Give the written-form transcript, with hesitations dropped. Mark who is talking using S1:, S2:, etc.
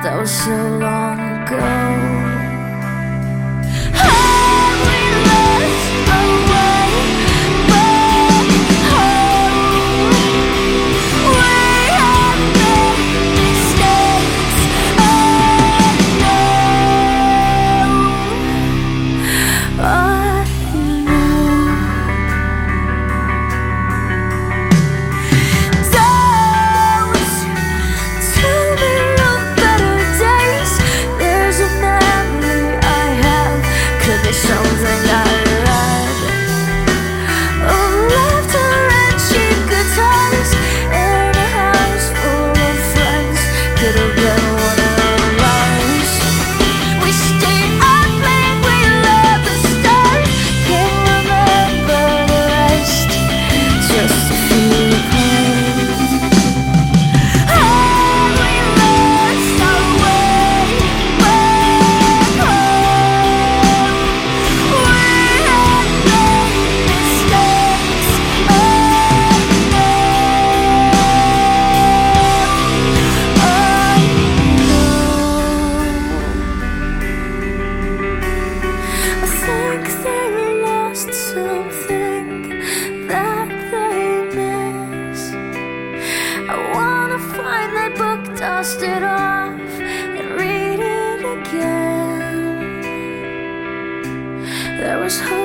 S1: that was so long ago. Something I read of laughter and cheap guitars in a house full of friends. Could have been one of ours. We stayed up late, we loved the stars. Can't remember the rest, just a few parts. And we lost our way back home. Something that they miss. I wanna find that book, dust it off, and read it again. There was hope.